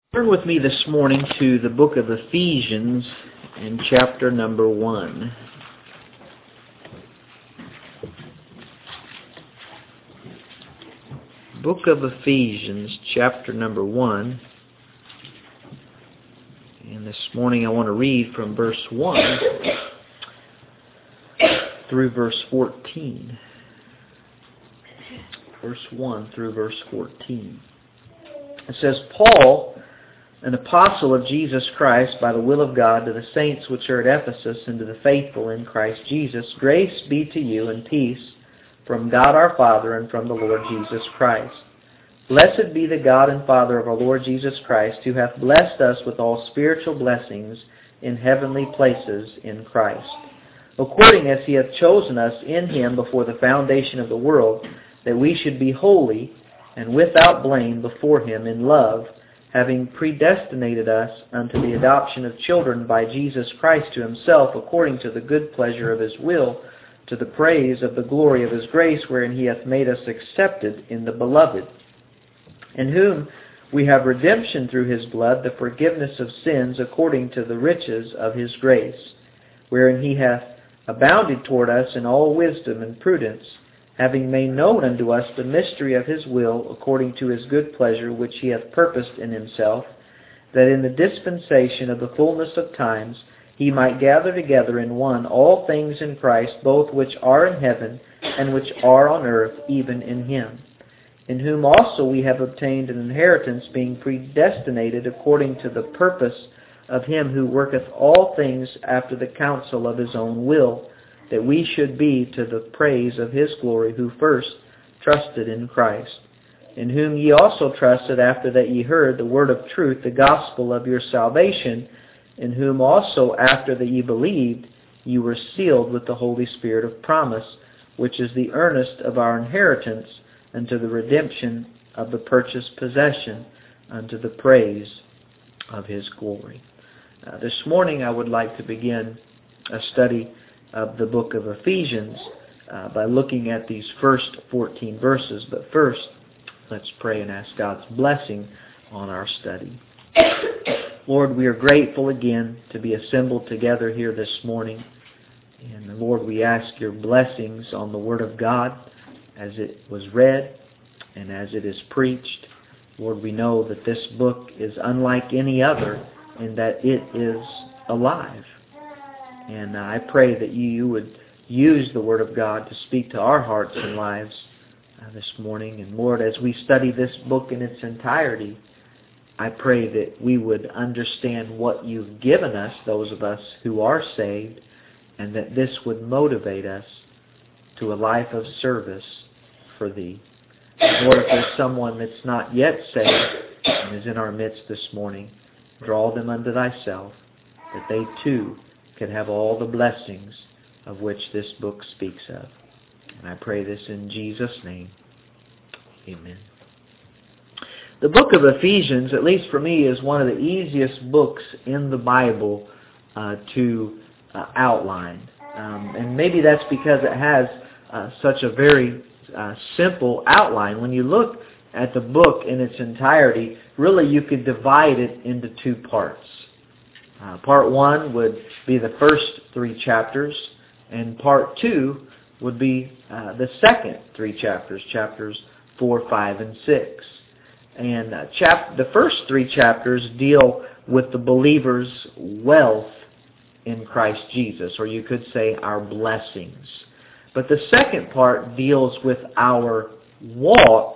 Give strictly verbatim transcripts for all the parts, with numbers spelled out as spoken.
Turn with me this morning to the book of Ephesians in chapter number one. Book of Ephesians, chapter number one. And this morning I want to read from verse one through verse fourteen. Verse one through verse fourteen. It says, Paul, an apostle of Jesus Christ by the will of God, to the saints which are at Ephesus, and to the faithful in Christ Jesus, grace be to you and peace from God our Father and from the Lord Jesus Christ. Blessed be the God and Father of our Lord Jesus Christ, who hath blessed us with all spiritual blessings in heavenly places in Christ, according as he hath chosen us in him before the foundation of the world, that we should be holy and without blame before him in love, having predestinated us unto the adoption of children by Jesus Christ to himself, according to the good pleasure of his will, to the praise of the glory of his grace, wherein he hath made us accepted in the beloved, in whom we have redemption through his blood, the forgiveness of sins, according to the riches of his grace, wherein he hath abounded toward us in all wisdom and prudence, having made known unto us the mystery of his will, according to his good pleasure, which he hath purposed in himself, that in the dispensation of the fullness of times he might gather together in one all things in Christ, both which are in heaven and which are on earth, even in him, in whom also we have obtained an inheritance, being predestinated according to the purpose of him who worketh all things after the counsel of his own will, that we should be to the praise of his glory, who first trusted in Christ, in whom ye also trusted after that ye heard the word of truth, the gospel of your salvation, in whom also after that ye believed, ye were sealed with the Holy Spirit of promise, which is the earnest of our inheritance, unto the redemption of the purchased possession, unto the praise of his glory. Uh, this morning I would like to begin a study of the book of Ephesians uh, by looking at these first fourteen verses. But first, let's pray and ask God's blessing on our study. Lord, we are grateful again to be assembled together here this morning. And Lord, we ask your blessings on the Word of God as it was read and as it is preached. Lord, we know that this book is unlike any other in that it is alive. And I pray that you, you would use the Word of God to speak to our hearts and lives uh, this morning. And Lord, as we study this book in its entirety, I pray that we would understand what you've given us, those of us who are saved, and that this would motivate us to a life of service for thee. Lord, if there's someone that's not yet saved and is in our midst this morning, draw them unto thyself, that they too can have all the blessings of which this book speaks of. And I pray this in Jesus' name. Amen. The book of Ephesians, at least for me, is one of the easiest books in the Bible uh, to uh, outline. Um, and maybe that's because it has uh, such a very uh, simple outline. When you look at the book in its entirety, really you could divide it into two parts. Uh, part one would be the first three chapters, and part two would be uh, the second three chapters, chapters four, five, and six. And uh, chap- the first three chapters deal with the believer's wealth in Christ Jesus, or you could say our blessings. But the second part deals with our walk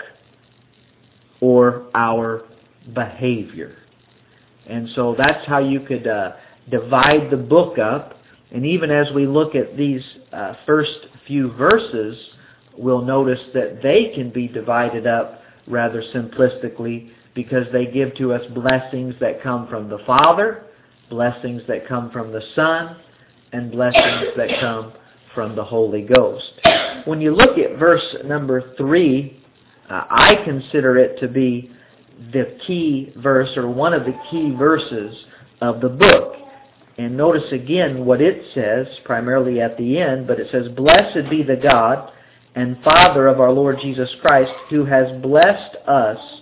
or our behavior. And so that's how you could uh, divide the book up. And even as we look at these uh, first few verses, we'll notice that they can be divided up rather simplistically, because they give to us blessings that come from the Father, blessings that come from the Son, and blessings that come from the Holy Ghost. When you look at verse number three, uh, I consider it to be the key verse, or one of the key verses of the book. And notice again what it says, primarily at the end, but it says, Blessed be the God and Father of our Lord Jesus Christ, who has blessed us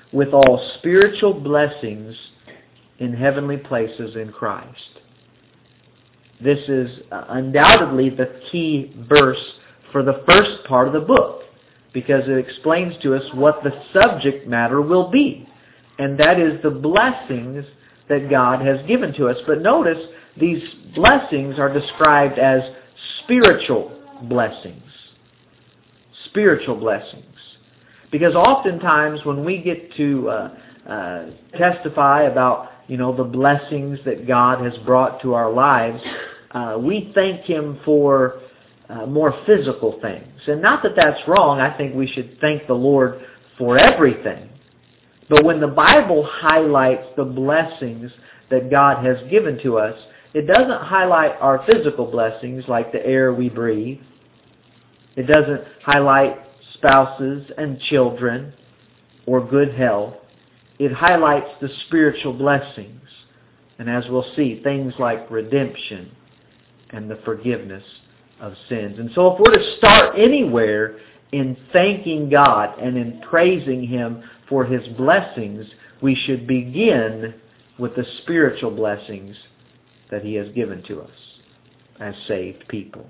with all spiritual blessings in heavenly places in Christ. This is undoubtedly the key verse for the first part of the book, because it explains to us what the subject matter will be, and that is the blessings that God has given to us. But notice, these blessings are described as spiritual blessings. Spiritual blessings. Because oftentimes when we get to uh, uh, testify about, you know, the blessings that God has brought to our lives, uh, we thank Him for uh, more physical things. And not that that's wrong. I think we should thank the Lord for everything. But when the Bible highlights the blessings that God has given to us, it doesn't highlight our physical blessings like the air we breathe. It doesn't highlight spouses and children or good health. It highlights the spiritual blessings. And as we'll see, things like redemption and the forgiveness of sins. And so if we're to start anywhere in thanking God and in praising Him for His blessings, we should begin with the spiritual blessings that He has given to us as saved people.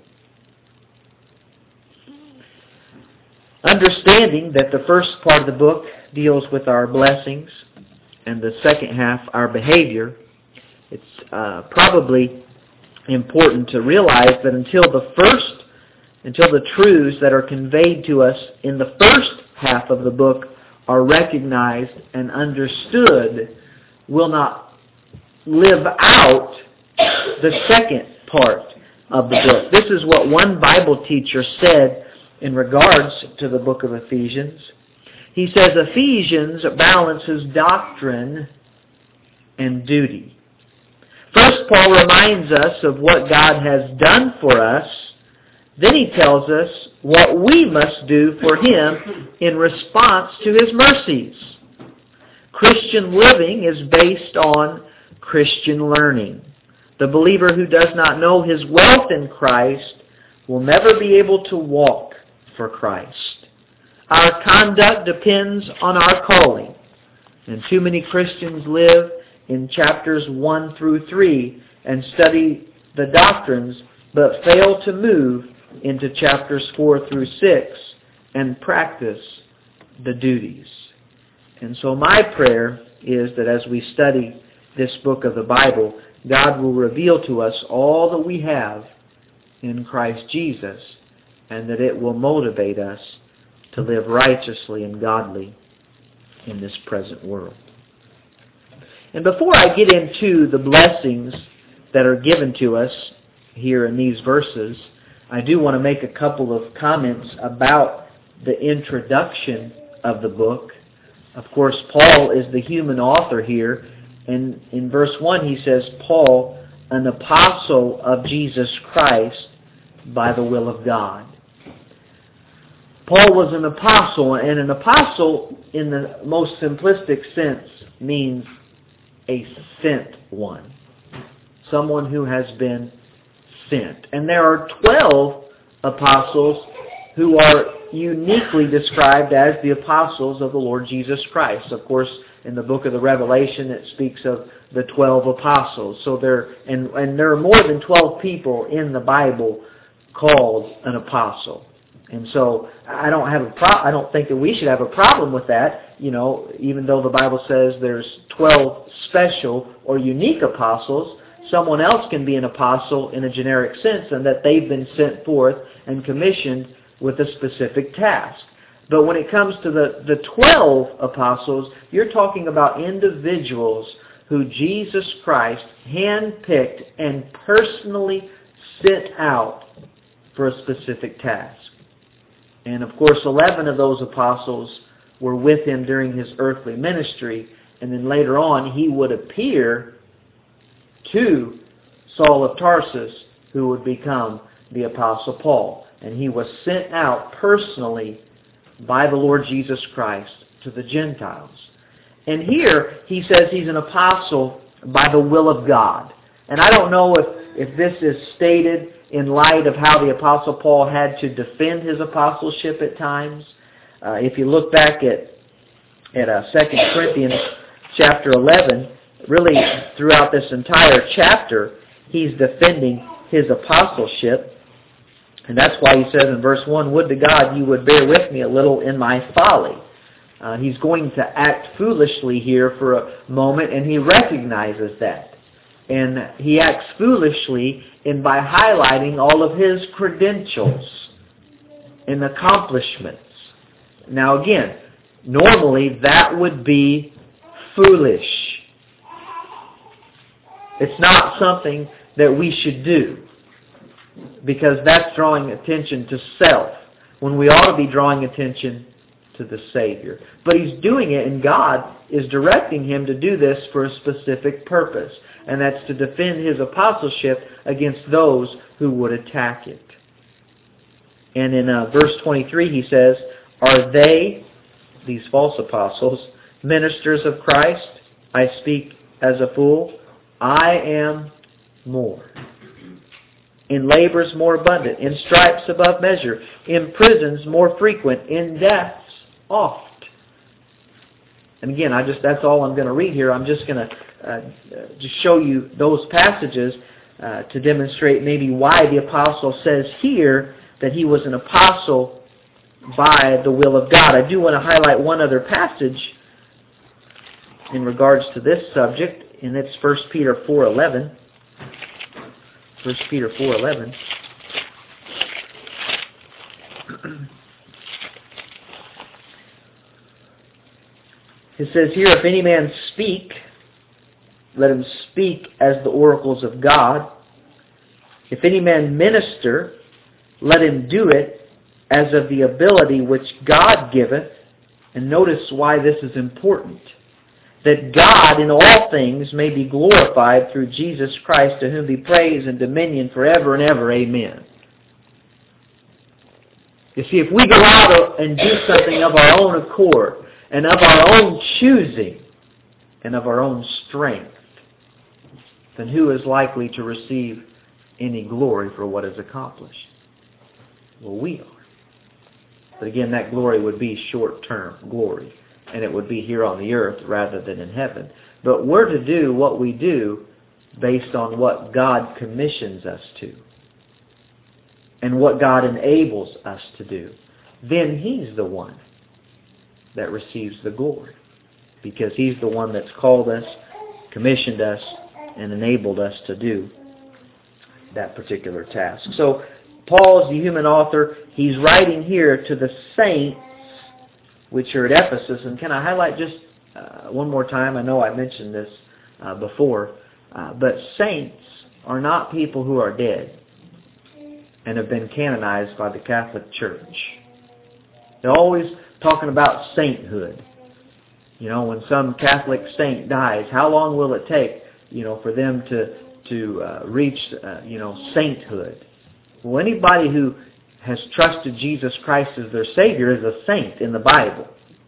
Understanding that the first part of the book deals with our blessings and the second half our behavior, it's uh, probably important to realize that until the first, until the truths that are conveyed to us in the first half of the book are recognized and understood, we'll not live out the second part of the book. This is what one Bible teacher said in regards to the book of Ephesians. He says, Ephesians balances doctrine and duty. First, Paul reminds us of what God has done for us. Then he tells us what we must do for Him in response to His mercies. Christian living is based on Christian learning. The believer who does not know his wealth in Christ will never be able to walk for Christ. Our conduct depends on our calling. And too many Christians live in chapters one through three and study the doctrines, but fail to move into chapters four through six and practice the duties. And so my prayer is that as we study this book of the Bible, God will reveal to us all that we have in Christ Jesus, and that it will motivate us to live righteously and godly in this present world. And before I get into the blessings that are given to us here in these verses, I do want to make a couple of comments about the introduction of the book. Of course, Paul is the human author here, and in verse one he says, Paul, an apostle of Jesus Christ by the will of God. Paul was an apostle, and an apostle in the most simplistic sense means a sent one. Someone who has been sent. And there are twelve apostles who are uniquely described as the apostles of the Lord Jesus Christ. Of course, in the book of the Revelation, it speaks of the twelve apostles. So there, and, and there are more than twelve people in the Bible called an apostle. And so I don't have a pro- I don't think that we should have a problem with that. You know, even though the Bible says there's twelve special or unique apostles, someone else can be an apostle in a generic sense, and that they've been sent forth and commissioned with a specific task. But when it comes to the, the twelve apostles, you're talking about individuals who Jesus Christ handpicked and personally sent out for a specific task. And of course, eleven of those apostles were with Him during His earthly ministry, and then later on He would appear to Saul of Tarsus, who would become the Apostle Paul. And he was sent out personally by the Lord Jesus Christ to the Gentiles. And here he says he's an apostle by the will of God. And I don't know if, if this is stated in light of how the Apostle Paul had to defend his apostleship at times. Uh, if you look back at at uh, Second Corinthians chapter eleven, really throughout this entire chapter, he's defending his apostleship. And that's why he says in verse one, "Would to God you would bear with me a little in my folly." Uh, he's going to act foolishly here for a moment, and he recognizes that. And he acts foolishly in by highlighting all of his credentials and accomplishments. Now again, normally that would be foolish. It's not something that we should do, because that's drawing attention to self, when we ought to be drawing attention to the Savior. But he's doing it, and God is directing him to do this for a specific purpose, and that's to defend his apostleship against those who would attack it. And in uh, verse twenty-three he says, "Are they," these false apostles, "ministers of Christ? I speak as a fool. I am more. In labors more abundant, in stripes above measure, in prisons more frequent, in deaths oft." And again, I just that's all I'm going to read here. I'm just going to uh, just show you those passages uh, to demonstrate maybe why the apostle says here that he was an apostle by the will of God. I do want to highlight one other passage in regards to this subject, and it's First Peter four eleven. First Peter four eleven. It says here, "If any man speak, let him speak as the oracles of God. If any man minister, let him do it as of the ability which God giveth." And notice why this is important. "That God in all things may be glorified through Jesus Christ, to whom be praise and dominion forever and ever. Amen." You see, if we go out and do something of our own accord, and of our own choosing, and of our own strength, then who is likely to receive any glory for what is accomplished? Well, we are. But again, that glory would be short-term glory, and it would be here on the earth rather than in heaven. But we're to do what we do based on what God commissions us to, and what God enables us to do. Then he's the one that receives the glory, because he's the one that's called us, commissioned us, and enabled us to do that particular task. So Paul is the human author. He's writing here to the saints which are at Ephesus. And can I highlight just uh, one more time? I know I mentioned this uh, before, uh, but saints are not people who are dead and have been canonized by the Catholic Church. They're always talking about sainthood. You know, when some Catholic saint dies, how long will it take, you know, for them to to uh, reach, uh, you know, sainthood? Well, anybody who has trusted Jesus Christ as their Savior is a saint in the Bible.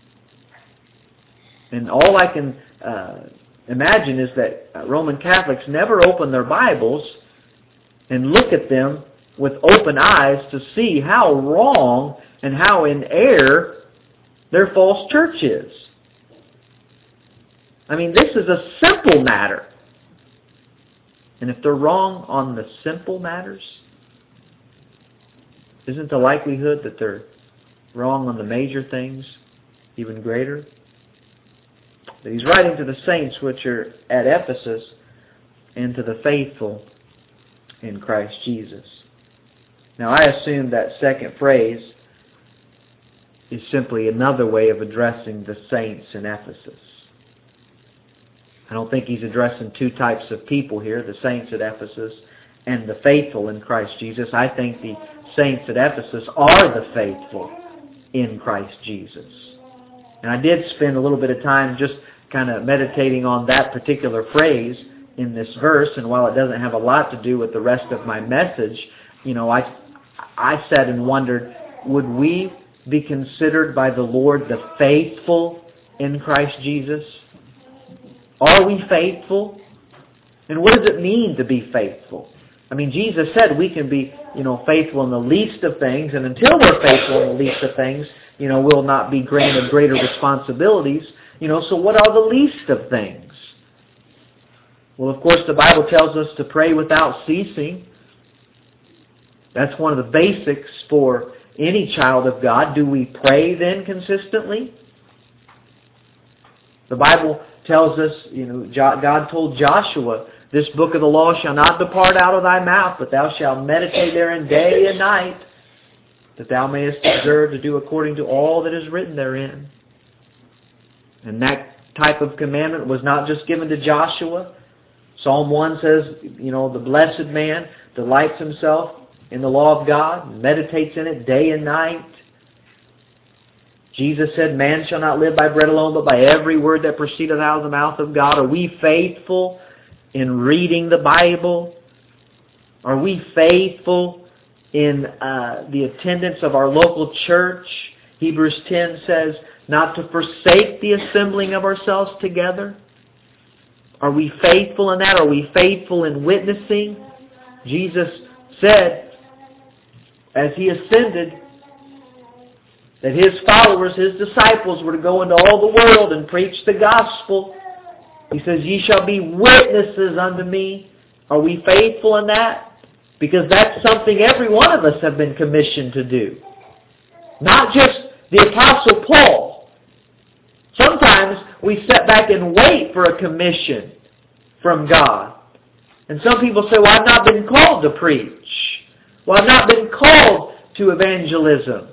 And all I can uh, imagine is that Roman Catholics never open their Bibles and look at them with open eyes to see how wrong and how in error their false church is. I mean, this is a simple matter. And if they're wrong on the simple matters, isn't the likelihood that they're wrong on the major things even greater? But he's writing to the saints which are at Ephesus and to the faithful in Christ Jesus. Now, I assume that second phrase is simply another way of addressing the saints in Ephesus. I don't think he's addressing two types of people here, the saints at Ephesus and the faithful in Christ Jesus. I think the saints at Ephesus are the faithful in Christ Jesus. And I did spend a little bit of time just kind of meditating on that particular phrase in this verse, and while it doesn't have a lot to do with the rest of my message, you know, I, I sat and wondered, would we be considered by the Lord the faithful in Christ Jesus? Are we faithful? And what does it mean to be faithful? I mean, Jesus said we can be, you know, faithful in the least of things, and until we're faithful in the least of things, you know, will not be granted greater responsibilities. You know, so what are the least of things? Well, of course, the Bible tells us to pray without ceasing. That's one of the basics for any child of God. Do we pray then consistently? The Bible tells us, you know, God told Joshua, this book of the law shall not depart out of thy mouth, but thou shalt meditate therein day and night, that thou mayest observe to do according to all that is written therein. And that type of commandment was not just given to Joshua. Psalm one says, you know, the blessed man delights himself in the law of God, meditates in it day and night. Jesus said, man shall not live by bread alone, but by every word that proceedeth out of the mouth of God. Are we faithful in reading the Bible? Are we faithful in uh, the attendance of our local church? Hebrews ten says, not to forsake the assembling of ourselves together. Are we faithful in that? Are we faithful in witnessing? Jesus said, as He ascended, that His followers, His disciples, were to go into all the world and preach the gospel. He says, ye shall be witnesses unto me. Are we faithful in that? Because that's something every one of us have been commissioned to do. Not just the Apostle Paul. Sometimes we sit back and wait for a commission from God. And some people say, well, I've not been called to preach. Well, I've not been called to evangelism.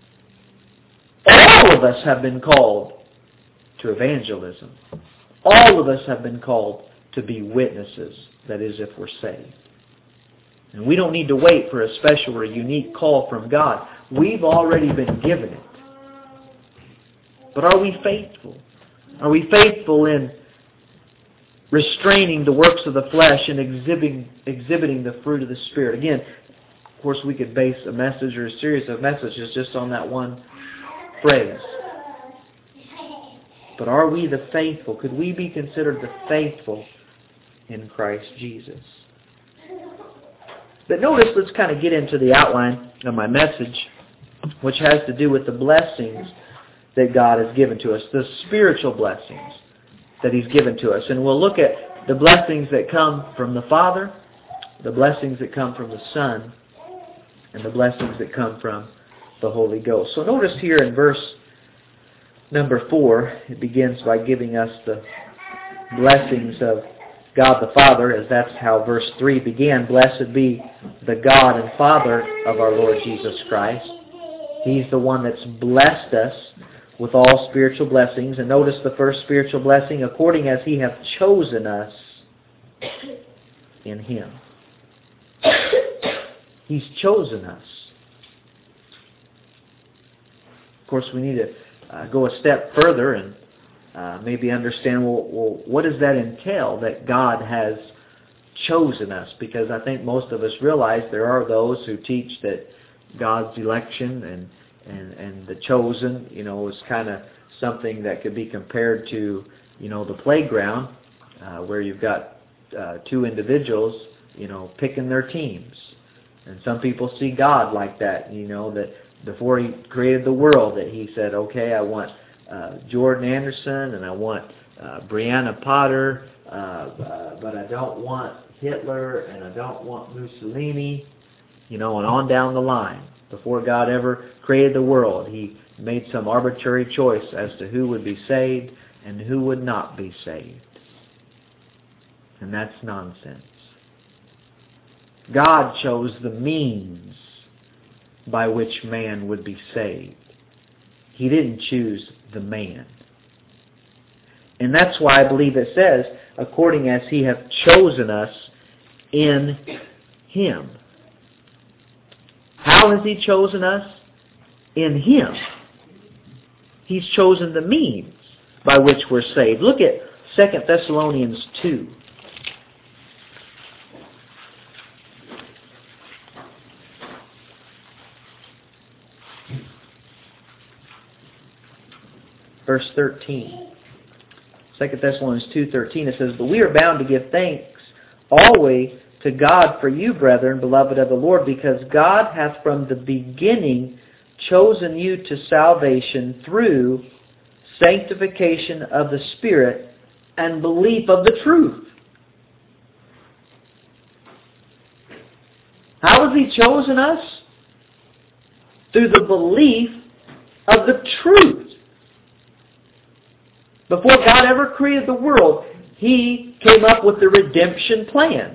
All of us have been called to evangelism. All of us have been called to be witnesses, that is, if we're saved. And we don't need to wait for a special or unique call from God. We've already been given it. But are we faithful? Are we faithful in restraining the works of the flesh and exhibiting, exhibiting the fruit of the Spirit? Again, of course, we could base a message or a series of messages just on that one phrase. But are we the faithful? Could we be considered the faithful in Christ Jesus? But notice, let's kind of get into the outline of my message, which has to do with the blessings that God has given to us, the spiritual blessings that He's given to us. And we'll look at the blessings that come from the Father, the blessings that come from the Son, and the blessings that come from the Holy Ghost. So notice here in verse number four, it begins by giving us the blessings of God the Father, as that's how verse three began. Blessed be the God and Father of our Lord Jesus Christ. He's the one that's blessed us with all spiritual blessings. And notice the first spiritual blessing, according as He hath chosen us in Him. He's chosen us. Of course, we need to uh, go a step further and uh, maybe understand, well, well, what does that entail, that God has chosen us? Because I think most of us realize there are those who teach that God's election and And, and the chosen, you know, is kind of something that could be compared to, you know, the playground, uh, where you've got uh, two individuals, you know, picking their teams. And some people see God like that, you know, that before He created the world, that He said, okay, I want uh, Jordan Anderson and I want uh, Brianna Potter, uh, uh, but I don't want Hitler and I don't want Mussolini, you know, and on down the line. Before God ever created the world, He made some arbitrary choice as to who would be saved and who would not be saved. And that's nonsense. God chose the means by which man would be saved. He didn't choose the man. And that's why I believe it says, according as He hath chosen us in Him. How has He chosen us? In Him. He's chosen the means by which we're saved. Look at Second Thessalonians two. Verse thirteen. Second Thessalonians two thirteen, it says, but we are bound to give thanks always to God for you, brethren, beloved of the Lord, because God hath from the beginning chosen you to salvation through sanctification of the Spirit and belief of the truth. How has He chosen us? Through the belief of the truth. Before God ever created the world, He came up with the redemption plan.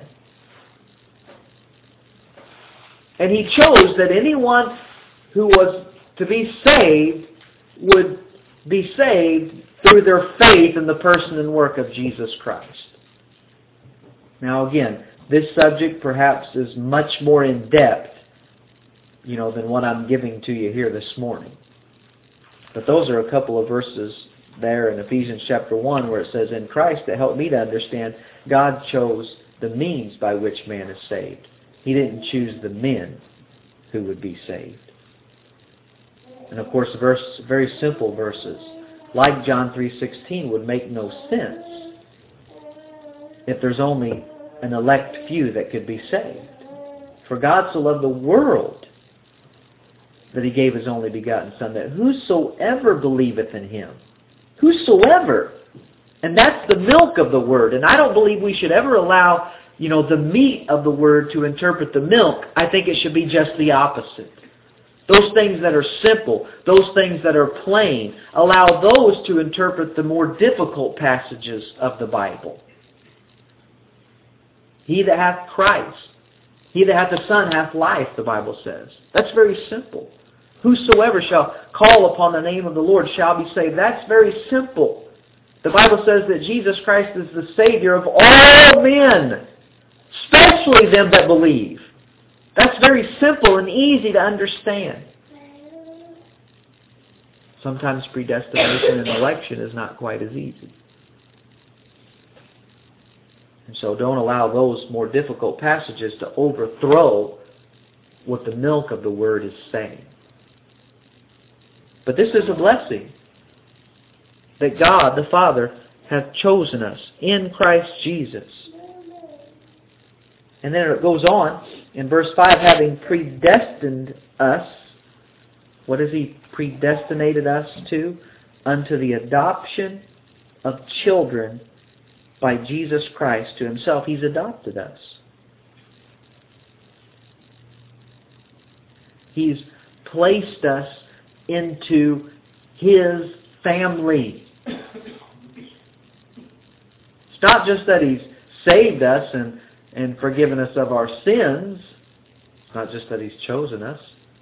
And He chose that anyone who was to be saved would be saved through their faith in the person and work of Jesus Christ. Now again, this subject perhaps is much more in depth, you know, than what I'm giving to you here this morning. But those are a couple of verses there in Ephesians chapter one where it says, in Christ, to help me to understand, God chose the means by which man is saved. He didn't choose the men who would be saved. And of course, verse, very simple verses, like John three sixteen, would make no sense if there's only an elect few that could be saved. For God so loved the world that He gave His only begotten Son, that whosoever believeth in Him, whosoever, and that's the milk of the Word. And I don't believe we should ever allow, you know, the meat of the Word to interpret the milk. I think it should be just the opposite. Those things that are simple, those things that are plain, allow those to interpret the more difficult passages of the Bible. He that hath Christ, he that hath the Son hath life, the Bible says. That's very simple. Whosoever shall call upon the name of the Lord shall be saved. That's very simple. The Bible says that Jesus Christ is the Savior of all men, especially them that believe. That's very simple and easy to understand. Sometimes predestination and election is not quite as easy. And so don't allow those more difficult passages to overthrow what the milk of the Word is saying. But this is a blessing that God the Father hath chosen us in Christ Jesus. And then it goes on in verse five, having predestined us. What has He predestinated us to? Unto the adoption of children by Jesus Christ to Himself. He's adopted us. He's placed us into His family. It's not just that He's saved us and, and forgiven us of our sins. It's not just that He's chosen us.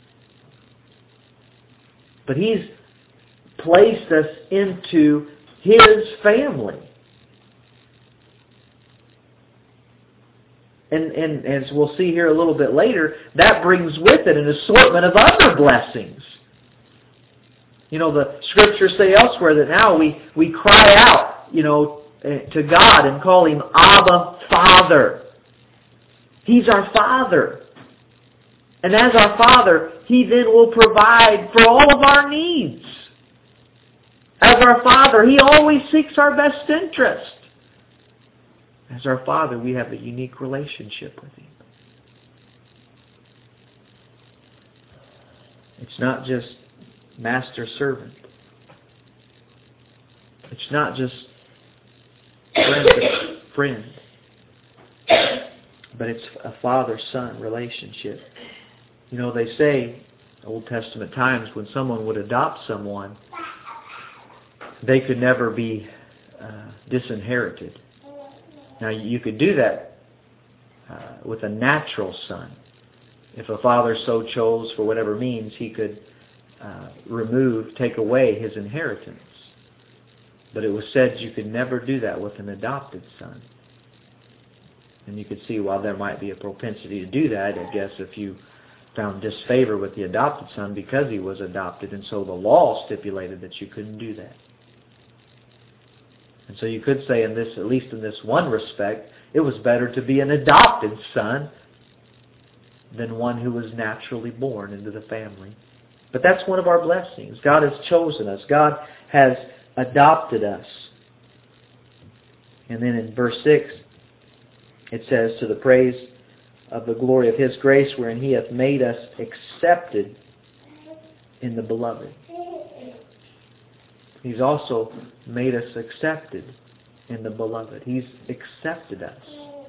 But He's placed us into His family. And, and as we'll see here a little bit later, that brings with it an assortment of other blessings. You know, the Scriptures say elsewhere that now we, we cry out, you know, to God and call Him Abba, Father. He's our Father. And as our Father, He then will provide for all of our needs. As our Father, He always seeks our best interest. As our Father, we have a unique relationship with Him. It's not just master-servant. It's not just friend-to-friend. But it's a father-son relationship. You know, they say, Old Testament times, when someone would adopt someone, they could never be uh, disinherited. Now, you could do that uh, with a natural son. If a father so chose, for whatever means, he could uh, remove, take away his inheritance. But it was said you could never do that with an adopted son. And you could see why there might be a propensity to do that, I guess, if you found disfavor with the adopted son because he was adopted. And so the law stipulated that you couldn't do that. And so you could say, in this, at least in this one respect, it was better to be an adopted son than one who was naturally born into the family. But that's one of our blessings. God has chosen us. God has adopted us. And then in verse six, it says, to the praise of the glory of His grace, wherein He hath made us accepted in the Beloved. He's also made us accepted in the Beloved. He's accepted us.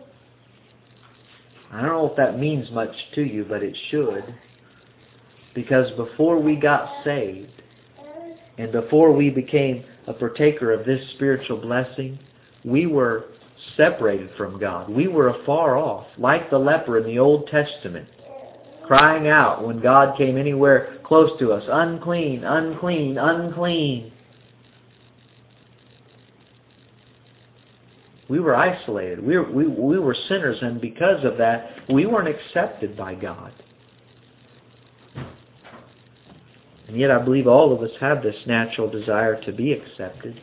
I don't know if that means much to you, but it should. Because before we got saved, and before we became a partaker of this spiritual blessing, we were separated from God. We were afar off, like the leper in the Old Testament, crying out when God came anywhere close to us, unclean, unclean, unclean. We were isolated. We were, we, we were sinners, and because of that, we weren't accepted by God. And yet I believe all of us have this natural desire to be accepted.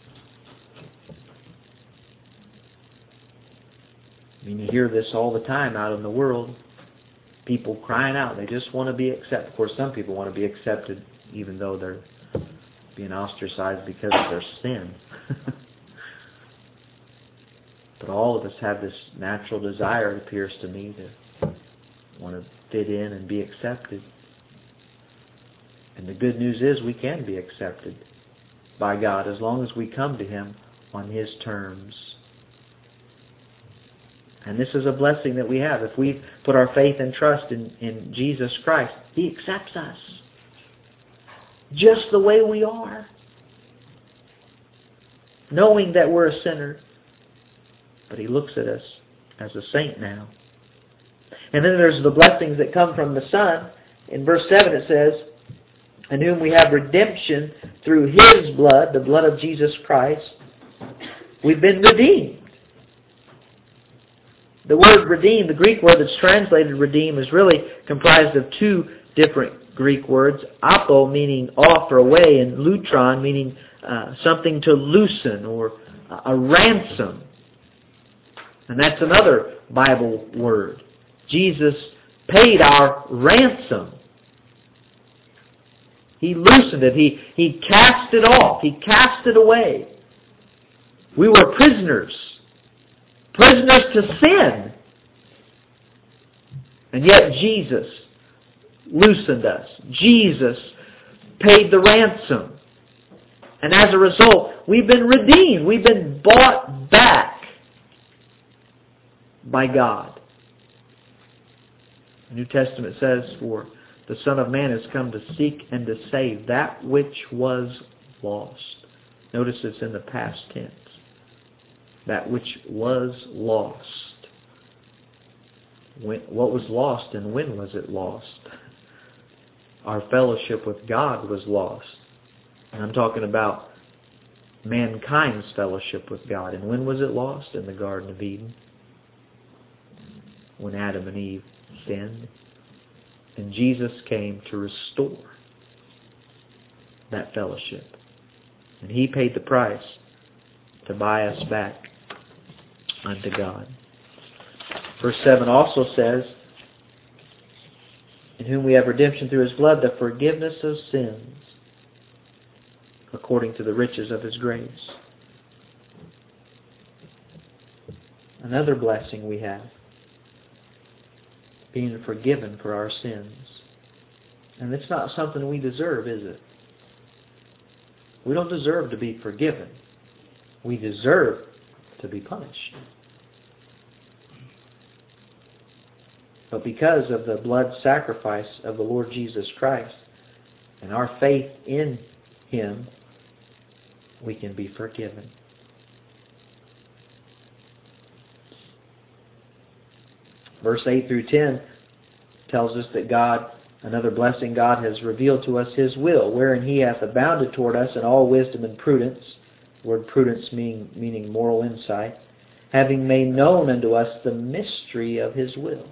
I mean, you hear this all the time out in the world. People crying out. They just want to be accepted. Of course, some people want to be accepted even though they're being ostracized because of their sin. But all of us have this natural desire, it appears to me, to want to fit in and be accepted. And the good news is we can be accepted by God as long as we come to Him on His terms. And this is a blessing that we have. If we put our faith and trust in, in Jesus Christ, He accepts us just the way we are, knowing that we're a sinner. But He looks at us as a saint now. And then there's the blessings that come from the Son. In verse seven it says, in whom we have redemption through His blood, the blood of Jesus Christ. We've been redeemed. The word redeem, the Greek word that's translated redeem, is really comprised of two different Greek words. Apo, meaning off or away, and lutron, meaning uh, something to loosen or a ransom. And that's another Bible word. Jesus paid our ransom. He loosened it. He, he cast it off. He cast it away. We were prisoners. Prisoners to sin. And yet Jesus loosened us. Jesus paid the ransom. And as a result, we've been redeemed. We've been bought back by God. The New Testament says, for the Son of Man has come to seek and to save that which was lost. Notice it's in the past tense. That which was lost. When, what was lost and when was it lost? Our fellowship with God was lost. And I'm talking about mankind's fellowship with God. And when was it lost? In the Garden of Eden. When Adam and Eve sinned. And Jesus came to restore that fellowship. And He paid the price to buy us back unto God. Verse seven also says, in whom we have redemption through His blood, the forgiveness of sins, according to the riches of His grace. Another blessing we have, being forgiven for our sins. And it's not something we deserve, is it? We don't deserve to be forgiven. We deserve to be punished. But because of the blood sacrifice of the Lord Jesus Christ and our faith in Him, we can be forgiven. Verse eight through ten tells us that God, another blessing, God has revealed to us His will, wherein He hath abounded toward us in all wisdom and prudence, the word prudence meaning, meaning moral insight, having made known unto us the mystery of His will.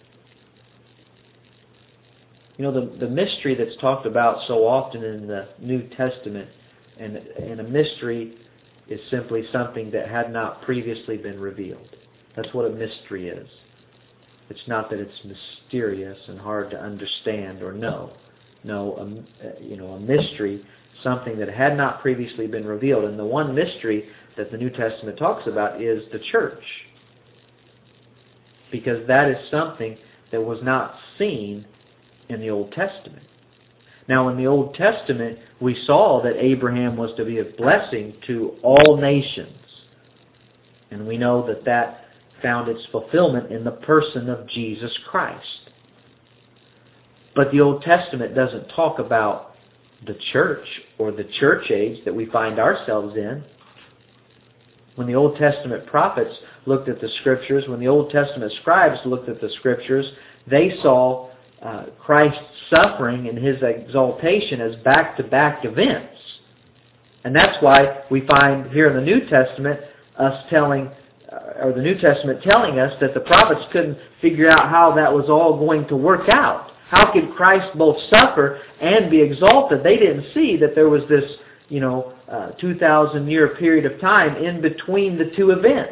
You know, the, the mystery that's talked about so often in the New Testament, and, and a mystery is simply something that had not previously been revealed. That's what a mystery is. It's not that it's mysterious and hard to understand or know. No, a, you know, a mystery, something that had not previously been revealed. And the one mystery that the New Testament talks about is the church. Because that is something that was not seen in the Old Testament. Now in the Old Testament, we saw that Abraham was to be a blessing to all nations. And we know that that found its fulfillment in the person of Jesus Christ. But the Old Testament doesn't talk about the church or the church age that we find ourselves in. When the Old Testament prophets looked at the Scriptures, when the Old Testament scribes looked at the Scriptures, they saw uh, Christ's suffering and His exaltation as back-to-back events. And that's why we find here in the New Testament us telling, uh, or the New Testament telling us that the prophets couldn't figure out how that was all going to work out. How could Christ both suffer and be exalted? They didn't see that there was this, you know, uh, two thousand year period of time in between the two events.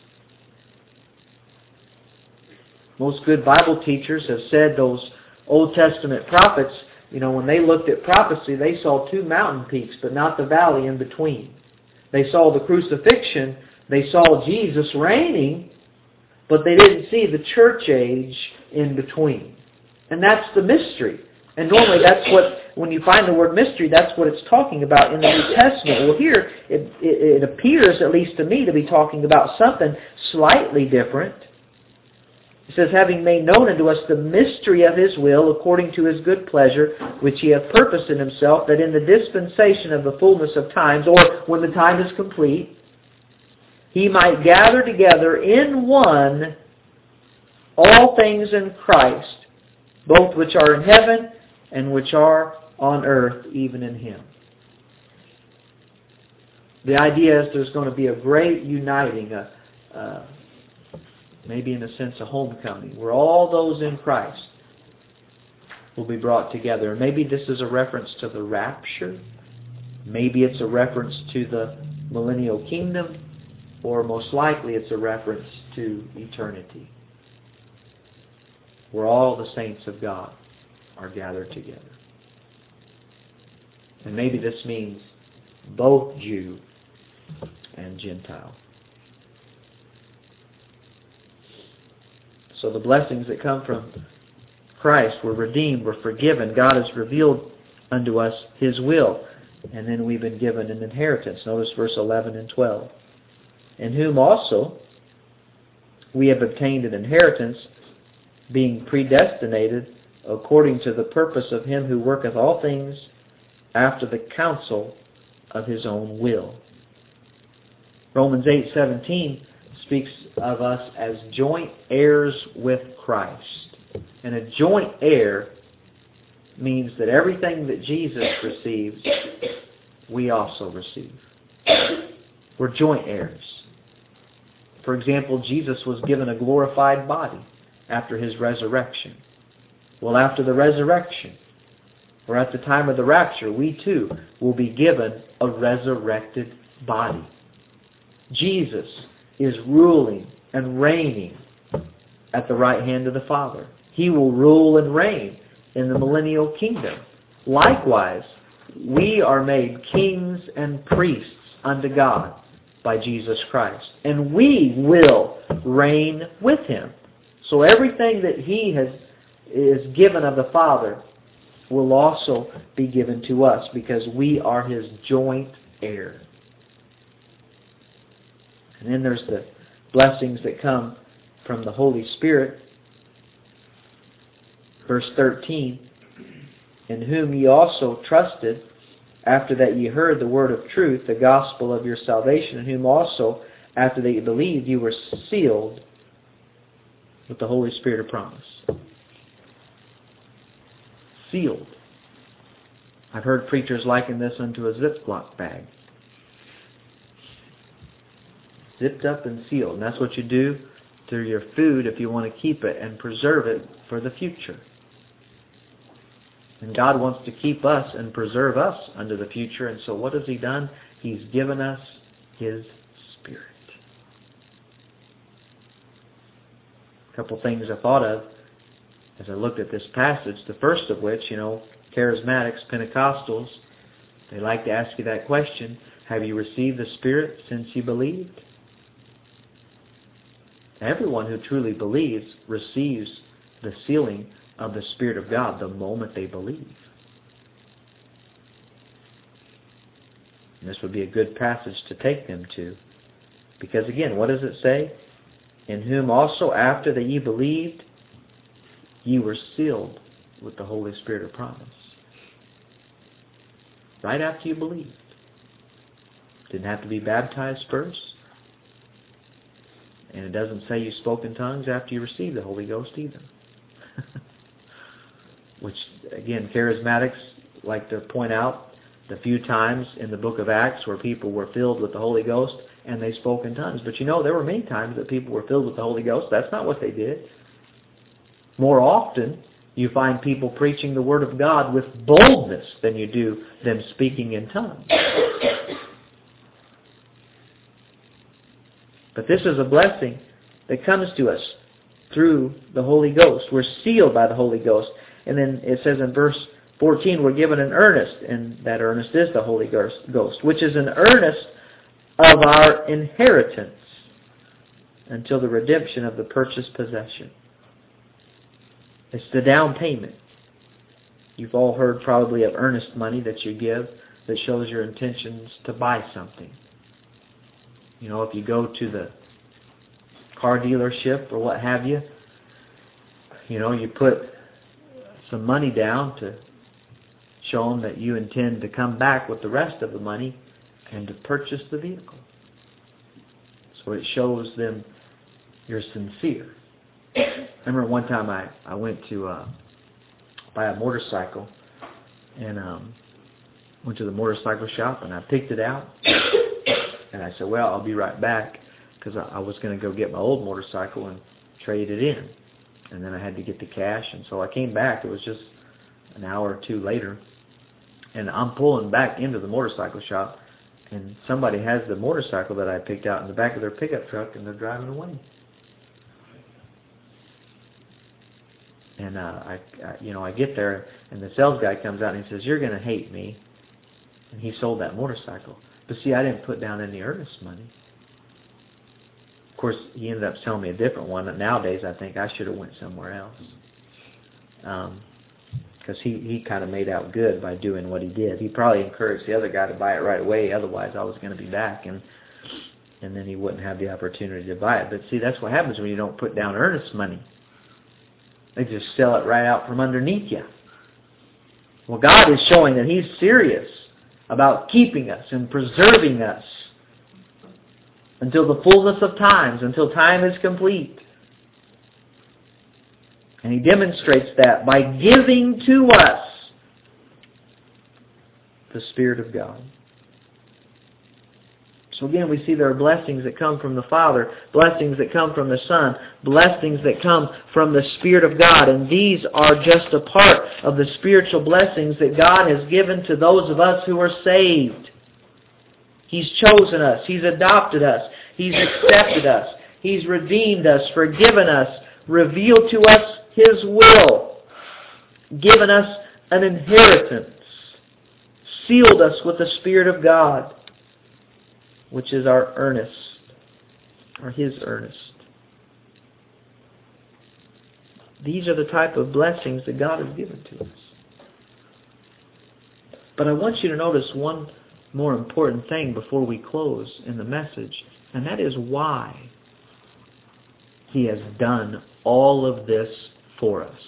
Most good Bible teachers have said those Old Testament prophets, you know, when they looked at prophecy, they saw two mountain peaks, but not the valley in between. They saw the crucifixion, they saw Jesus reigning, but they didn't see the church age in between. And that's the mystery. And normally that's what, when you find the word mystery, that's what it's talking about in the New Testament. Well, here it, it, it appears, at least to me, to be talking about something slightly different. It says, having made known unto us the mystery of His will, according to His good pleasure, which He hath purposed in Himself, that in the dispensation of the fullness of times, or when the time is complete, He might gather together in one all things in Christ, both which are in heaven and which are on earth, even in Him. The idea is there's going to be a great uniting, a, uh, maybe in a sense a homecoming, where all those in Christ will be brought together. Maybe this is a reference to the rapture. Maybe it's a reference to the millennial kingdom. Or most likely it's a reference to eternity, where all the saints of God are gathered together. And maybe this means both Jew and Gentile. So the blessings that come from Christ, we're redeemed, we're forgiven. God has revealed unto us His will. And then we've been given an inheritance. Notice verse eleven and twelve. In whom also we have obtained an inheritance, being predestinated according to the purpose of Him who worketh all things after the counsel of His own will. Romans eight seventeen speaks of us as joint heirs with Christ. And a joint heir means that everything that Jesus receives, we also receive. We're joint heirs. For example, Jesus was given a glorified body after His resurrection. Well, after the resurrection, or at the time of the rapture, we too will be given a resurrected body. Jesus is ruling and reigning at the right hand of the Father. He will rule and reign in the millennial kingdom. Likewise, we are made kings and priests unto God by Jesus Christ. And we will reign with Him. So everything that He has is given of the Father will also be given to us, because we are His joint heir. And then there's the blessings that come from the Holy Spirit. Verse thirteen, in whom ye also trusted, after that ye heard the word of truth, the gospel of your salvation, in whom also, after that ye believed, you were sealed with the Holy Spirit of promise. Sealed. I've heard preachers liken this unto a Ziploc bag. Zipped up and sealed. And that's what you do to your food if you want to keep it and preserve it for the future. And God wants to keep us and preserve us unto the future. And so what has He done? He's given us His Spirit. A couple things I thought of as I looked at this passage. The first of which, you know, charismatics, Pentecostals, they like to ask you that question. Have you received the Spirit since you believed? Everyone who truly believes receives the sealing of the Spirit of God the moment they believe. And this would be a good passage to take them to. Because again, what does it say? In whom also after that ye believed, ye were sealed with the Holy Spirit of promise. Right after you believed. Didn't have to be baptized first. And it doesn't say you spoke in tongues after you received the Holy Ghost either. Which, again, charismatics like to point out the few times in the book of Acts where people were filled with the Holy Ghost and they spoke in tongues. But you know, there were many times that people were filled with the Holy Ghost. That's not what they did. More often, you find people preaching the Word of God with boldness than you do them speaking in tongues. But this is a blessing that comes to us through the Holy Ghost. We're sealed by the Holy Ghost. And then it says in verse fourteen, we're given an earnest, and that earnest is the Holy Ghost, which is an earnest of our inheritance until the redemption of the purchased possession. It's the down payment. You've all heard probably of earnest money that you give that shows your intentions to buy something. You know, if you go to the car dealership or what have you, you know, you put some money down to show them that you intend to come back with the rest of the money and to purchase the vehicle. So it shows them you're sincere. I remember one time I, I went to uh, buy a motorcycle and um, went to the motorcycle shop and I picked it out and I said, well, I'll be right back because I, I was going to go get my old motorcycle and trade it in. And then I had to get the cash, and so I came back. It was just an hour or two later, and I'm pulling back into the motorcycle shop, and somebody has the motorcycle that I picked out in the back of their pickup truck, and they're driving away. And uh, I, I, you know, I get there, and the sales guy comes out and he says, "You're going to hate me." And he sold that motorcycle, but see, I didn't put down any earnest money. Of course, he ended up selling me a different one. Nowadays, I think I should have went somewhere else. Um, because he, he kind of made out good by doing what he did. He probably encouraged the other guy to buy it right away. Otherwise, I was going to be back, and and then he wouldn't have the opportunity to buy it. But see, that's what happens when you don't put down earnest money. They just sell it right out from underneath you. Well, God is showing that He's serious about keeping us and preserving us until the fullness of times, until time is complete. And He demonstrates that by giving to us the Spirit of God. So again, we see there are blessings that come from the Father, blessings that come from the Son, blessings that come from the Spirit of God. And these are just a part of the spiritual blessings that God has given to those of us who are saved. He's chosen us. He's adopted us. He's accepted us. He's redeemed us, forgiven us, revealed to us His will, given us an inheritance, sealed us with the Spirit of God, which is our earnest, or His earnest. These are the type of blessings that God has given to us. But I want you to notice one more important thing before we close in the message, and that is why He has done all of this for us.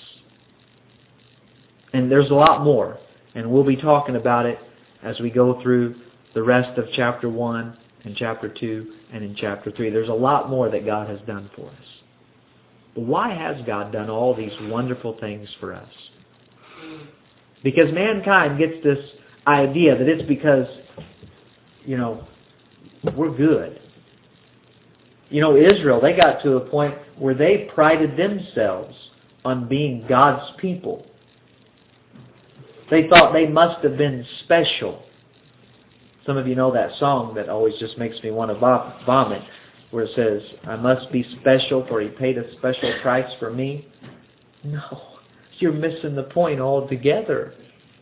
And there's a lot more, and we'll be talking about it as we go through the rest of chapter one and chapter two and in chapter three. There's a lot more that God has done for us. But why has God done all these wonderful things for us? Because mankind gets this idea that it's because, you know, we're good. You know, Israel, they got to a point where they prided themselves on being God's people. They thought they must have been special. Some of you know that song that always just makes me want to vomit, where it says, "I must be special for He paid a special price for me." No, you're missing the point altogether.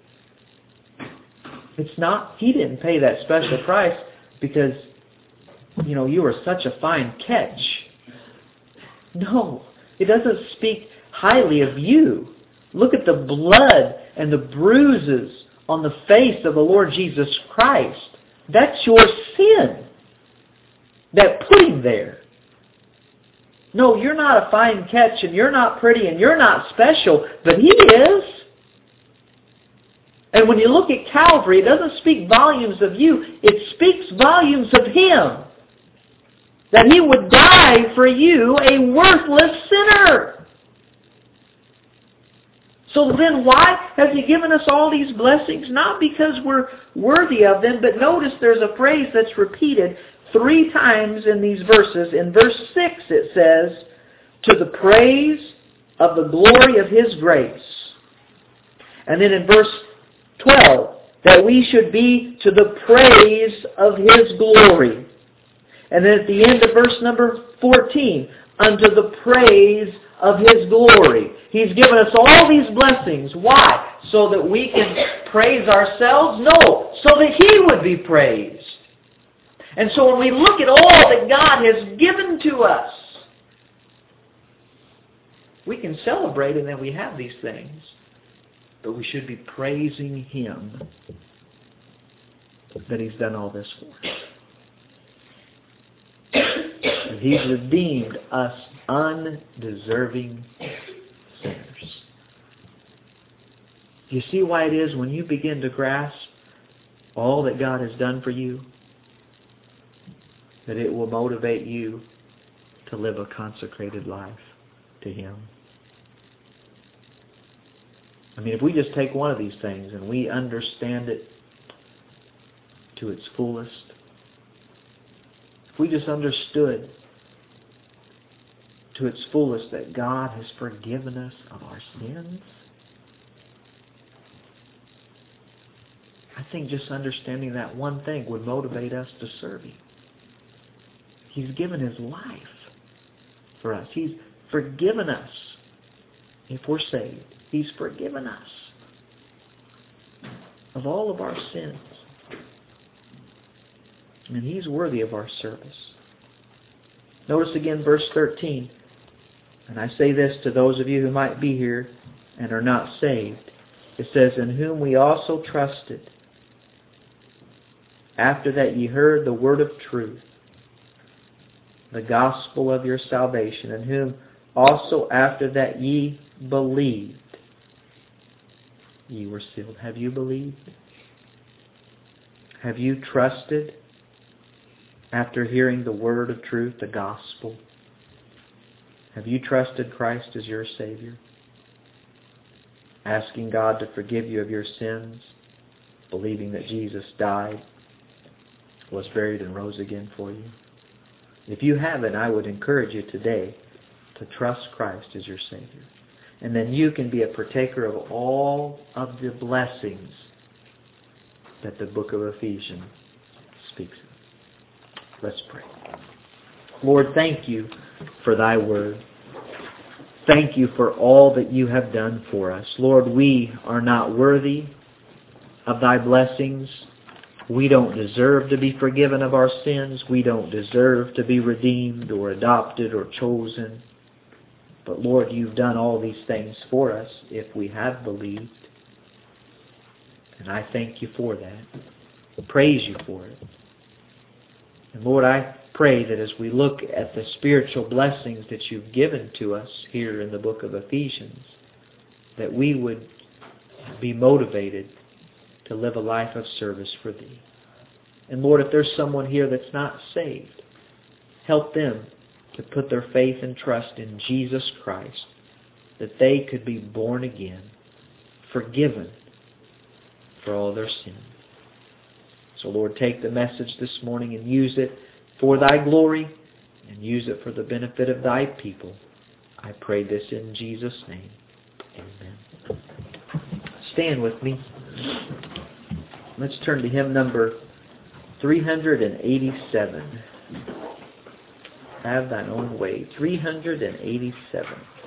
It's not, He didn't pay that special price because, you know, you were such a fine catch. No, it doesn't speak highly of you. Look at the blood and the bruises on the face of the Lord Jesus Christ. That's your sin that put him there. No, you're not a fine catch, and you're not pretty, and you're not special, but he is. And when you look at Calvary, it doesn't speak volumes of you. It speaks volumes of him. That he would die for you, a worthless sinner. So then why has he given us all these blessings? Not because we're worthy of them, but notice there's a phrase that's repeated three times in these verses. In verse six it says, to the praise of the glory of his grace. And then in verse twelve, that we should be to the praise of his glory. And then at the end of verse number fourteen, unto the praise of his glory. He's given us all these blessings. Why? So that we can praise ourselves? No, so that he would be praised. And so when we look at all that God has given to us, we can celebrate and that we have these things. But we should be praising him that he's done all this for us. And he's redeemed us undeserving sinners. You see why it is when you begin to grasp all that God has done for you, that it will motivate you to live a consecrated life to him. I mean, if we just take one of these things and we understand it to its fullest, if we just understood to its fullest that God has forgiven us of our sins, I think just understanding that one thing would motivate us to serve him. He's given his life for us. He's forgiven us if we're saved. He's forgiven us of all of our sins. And he's worthy of our service. Notice again verse thirteen. And I say this to those of you who might be here and are not saved. It says, in whom we also trusted, after that ye heard the word of truth, the gospel of your salvation, in whom also after that ye believed, ye were sealed. Have you believed? Have you trusted after hearing the word of truth, the gospel? Have you trusted Christ as your Savior? Asking God to forgive you of your sins, believing that Jesus died, was buried, and rose again for you? If you haven't, I would encourage you today to trust Christ as your Savior. And then you can be a partaker of all of the blessings that the book of Ephesians speaks of. Let's pray. Lord, thank you for thy word. Thank you for all that you have done for us. Lord, we are not worthy of thy blessings. We don't deserve to be forgiven of our sins. We don't deserve to be redeemed or adopted or chosen. But Lord, you've done all these things for us if we have believed. And I thank you for that. I praise you for it. And Lord, I pray that as we look at the spiritual blessings that you've given to us here in the book of Ephesians, that we would be motivated to live a life of service for thee. And Lord, if there's someone here that's not saved, help them to put their faith and trust in Jesus Christ, that they could be born again, forgiven for all their sin. So Lord, take the message this morning and use it for thy glory and use it for the benefit of thy people. I pray this in Jesus' name. Amen. Stand with me. Let's turn to hymn number three hundred eighty-seven. Have thine own way. three hundred eighty-seven.